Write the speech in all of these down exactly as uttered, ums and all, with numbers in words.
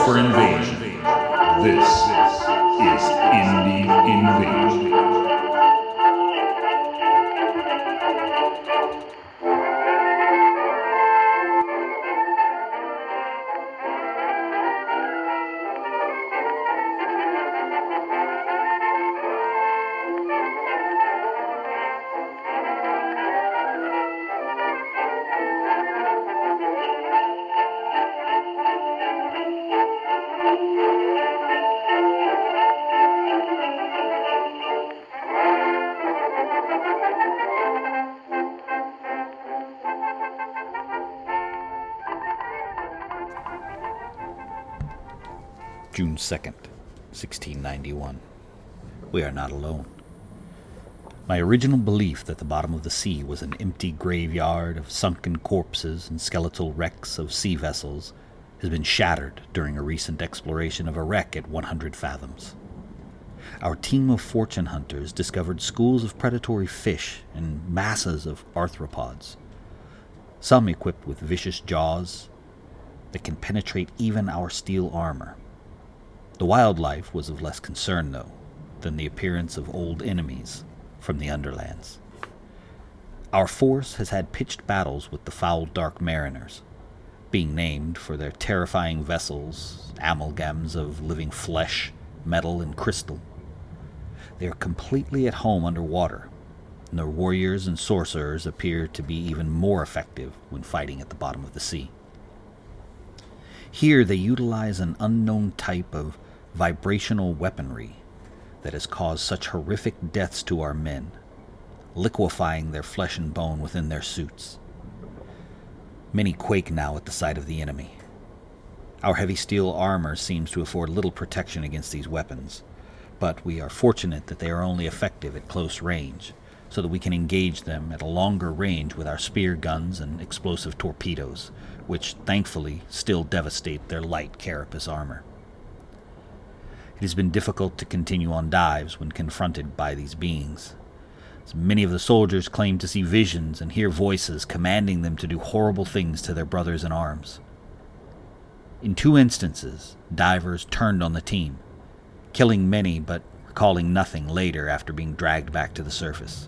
for invasion. This is Indie Invasion. June second, sixteen ninety-one. We are not alone. My original belief that the bottom of the sea was an empty graveyard of sunken corpses and skeletal wrecks of sea vessels has been shattered during a recent exploration of a wreck at one hundred fathoms. Our team of fortune hunters discovered schools of predatory fish and masses of arthropods, some equipped with vicious jaws that can penetrate even our steel armor. The wildlife was of less concern, though, than the appearance of old enemies from the Underlands. Our force has had pitched battles with the foul Dark Mariners, being named for their terrifying vessels, amalgams of living flesh, metal, and crystal. They are completely at home underwater, and their warriors and sorcerers appear to be even more effective when fighting at the bottom of the sea. Here they utilize an unknown type of vibrational weaponry that has caused such horrific deaths to our men, liquefying their flesh and bone within their suits. Many quake now at the sight of the enemy. Our heavy steel armor seems to afford little protection against these weapons, but we are fortunate that they are only effective at close range, so that we can engage them at a longer range with our spear guns and explosive torpedoes, which thankfully still devastate their light carapace armor. It has been difficult to continue on dives when confronted by these beings, as many of the soldiers claim to see visions and hear voices commanding them to do horrible things to their brothers in arms. In two instances, divers turned on the team, killing many but recalling nothing later after being dragged back to the surface.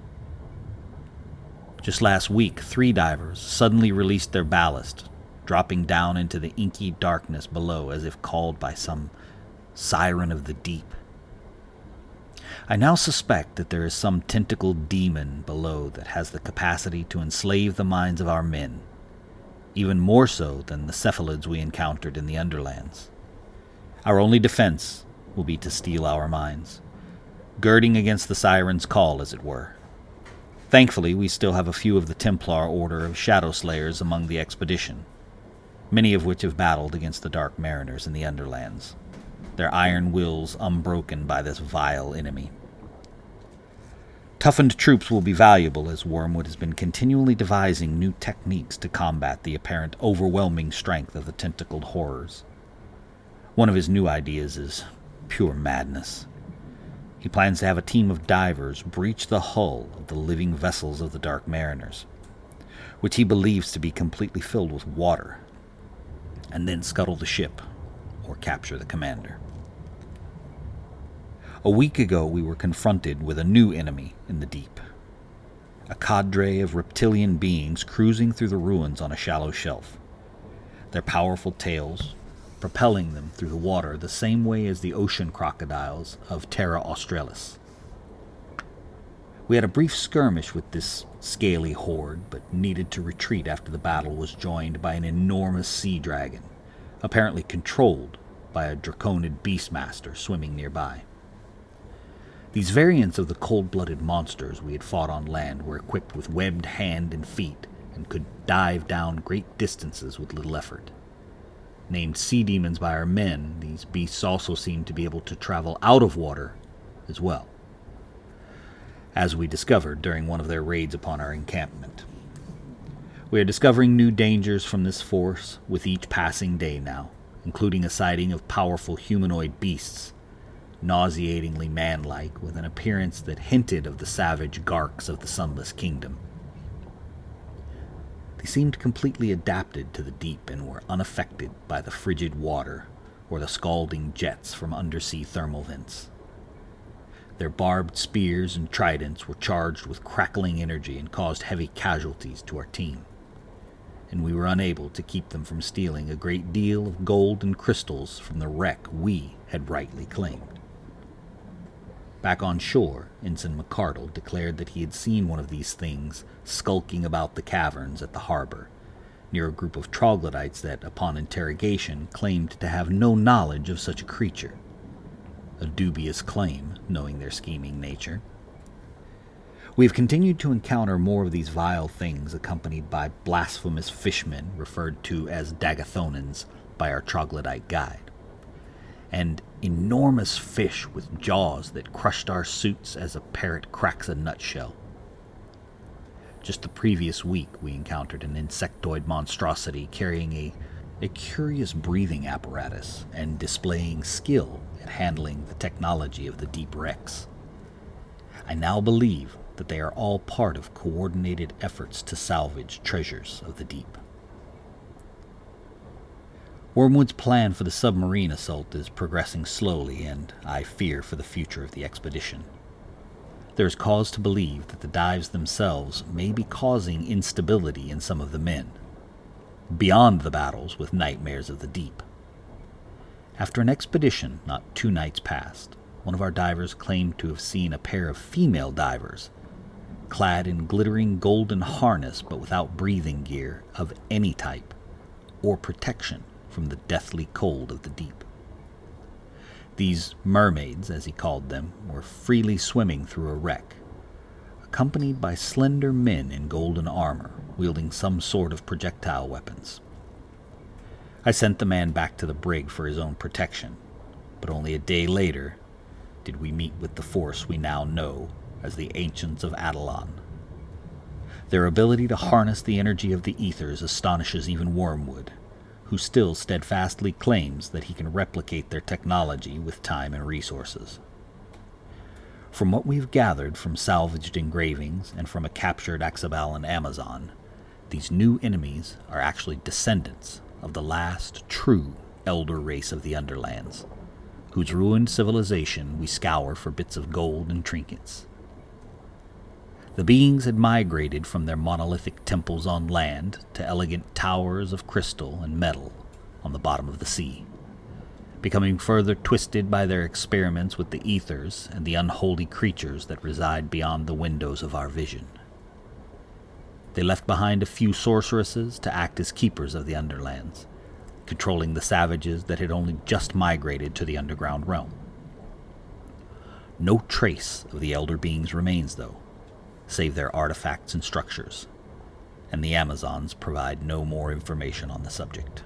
Just last week, three divers suddenly released their ballast, dropping down into the inky darkness below as if called by some siren of the deep. I now suspect that there is some tentacled demon below that has the capacity to enslave the minds of our men, even more so than the cephalids we encountered in the Underlands. Our only defense will be to steal our minds, girding against the siren's call, as it were. Thankfully, we still have a few of the Templar Order of Shadow Slayers among the expedition, many of which have battled against the Dark Mariners in the Underlands, their iron wills unbroken by this vile enemy. Toughened troops will be valuable, as Wormwood has been continually devising new techniques to combat the apparent overwhelming strength of the tentacled horrors. One of his new ideas is pure madness. He plans to have a team of divers breach the hull of the living vessels of the Dark Mariners, which he believes to be completely filled with water, and then scuttle the ship or capture the commander. A week ago, we were confronted with a new enemy in the deep, a cadre of reptilian beings cruising through the ruins on a shallow shelf, their powerful tails propelling them through the water the same way as the ocean crocodiles of Terra Australis. We had a brief skirmish with this scaly horde, but needed to retreat after the battle was joined by an enormous sea dragon, apparently controlled by a draconid beastmaster swimming nearby. These variants of the cold-blooded monsters we had fought on land were equipped with webbed hand and feet and could dive down great distances with little effort. Named sea demons by our men, these beasts also seemed to be able to travel out of water as well, as we discovered during one of their raids upon our encampment. We are discovering new dangers from this force with each passing day now, including a sighting of powerful humanoid beasts, nauseatingly manlike, with an appearance that hinted of the savage Garks of the Sunless Kingdom. They seemed completely adapted to the deep and were unaffected by the frigid water or the scalding jets from undersea thermal vents. Their barbed spears and tridents were charged with crackling energy and caused heavy casualties to our team, and we were unable to keep them from stealing a great deal of gold and crystals from the wreck we had rightly claimed. Back on shore, Ensign McCardle declared that he had seen one of these things skulking about the caverns at the harbor, near a group of troglodytes that, upon interrogation, claimed to have no knowledge of such a creature. A dubious claim, knowing their scheming nature. We have continued to encounter more of these vile things, accompanied by blasphemous fishmen referred to as Dagathonans by our troglodyte guide, and enormous fish with jaws that crushed our suits as a parrot cracks a nutshell. Just the previous week, we encountered an insectoid monstrosity carrying a, a curious breathing apparatus and displaying skill at handling the technology of the deep wrecks. I now believe that they are all part of coordinated efforts to salvage treasures of the deep. Wormwood's plan for the submarine assault is progressing slowly, and I fear for the future of the expedition. There is cause to believe that the dives themselves may be causing instability in some of the men, beyond the battles with nightmares of the deep. After an expedition not two nights past, one of our divers claimed to have seen a pair of female divers, clad in glittering golden harness but without breathing gear of any type, or protection from the deathly cold of the deep. These mermaids, as he called them, were freely swimming through a wreck, accompanied by slender men in golden armor, wielding some sort of projectile weapons. I sent the man back to the brig for his own protection, but only a day later did we meet with the force we now know as the Ancients of Adelon. Their ability to harness the energy of the ethers astonishes even Wormwood, who still steadfastly claims that he can replicate their technology with time and resources. From what we've gathered from salvaged engravings and from a captured Axabalan Amazon, these new enemies are actually descendants of the last true elder race of the Underlands, whose ruined civilization we scour for bits of gold and trinkets. The beings had migrated from their monolithic temples on land to elegant towers of crystal and metal on the bottom of the sea, becoming further twisted by their experiments with the ethers and the unholy creatures that reside beyond the windows of our vision. They left behind a few sorceresses to act as keepers of the Underlands, controlling the savages that had only just migrated to the underground realm. No trace of the elder beings remains, though, save their artifacts and structures, and the Amazons provide no more information on the subject.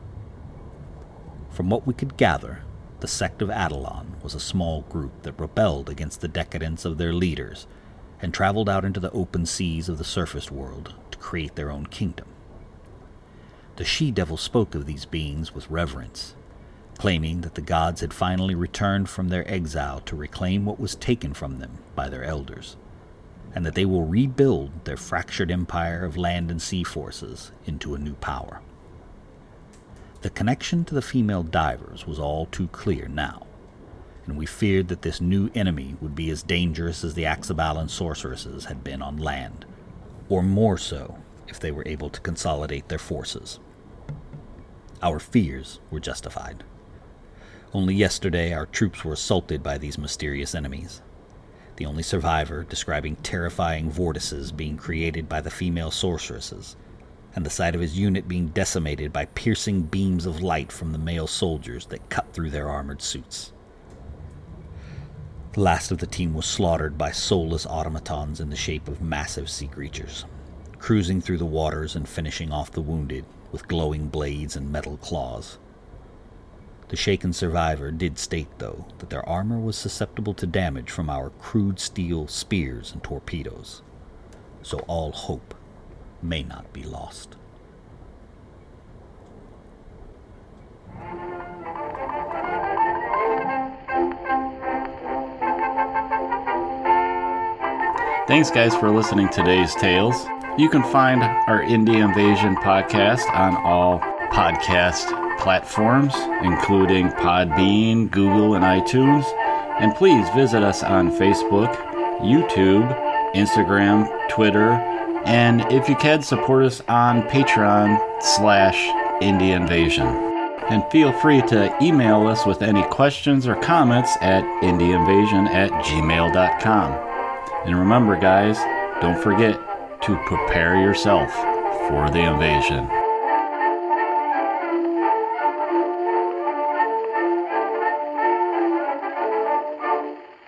From what we could gather, the sect of Adelon was a small group that rebelled against the decadence of their leaders and traveled out into the open seas of the surface world to create their own kingdom. The she-devil spoke of these beings with reverence, claiming that the gods had finally returned from their exile to reclaim what was taken from them by their elders, and that they will rebuild their fractured empire of land and sea forces into a new power. The connection to the female divers was all too clear now, and we feared that this new enemy would be as dangerous as the Axabalan sorceresses had been on land, or more so if they were able to consolidate their forces. Our fears were justified. Only yesterday our troops were assaulted by these mysterious enemies, the only survivor describing terrifying vortices being created by the female sorceresses, and the sight of his unit being decimated by piercing beams of light from the male soldiers that cut through their armored suits. The last of the team was slaughtered by soulless automatons in the shape of massive sea creatures, cruising through the waters and finishing off the wounded with glowing blades and metal claws. The shaken survivor did state, though, that their armor was susceptible to damage from our crude steel spears and torpedoes, so all hope may not be lost. Thanks, guys, for listening to today's tales. You can find our Indie Invasion podcast on all podcast platforms, including Podbean, Google, and iTunes. And please visit us on Facebook, YouTube, Instagram, Twitter, and if you can, support us on Patreon slash Indie Invasion. And feel free to email us with any questions or comments at indieinvasion at gmail dot com. And remember, guys, don't forget to prepare yourself for the invasion.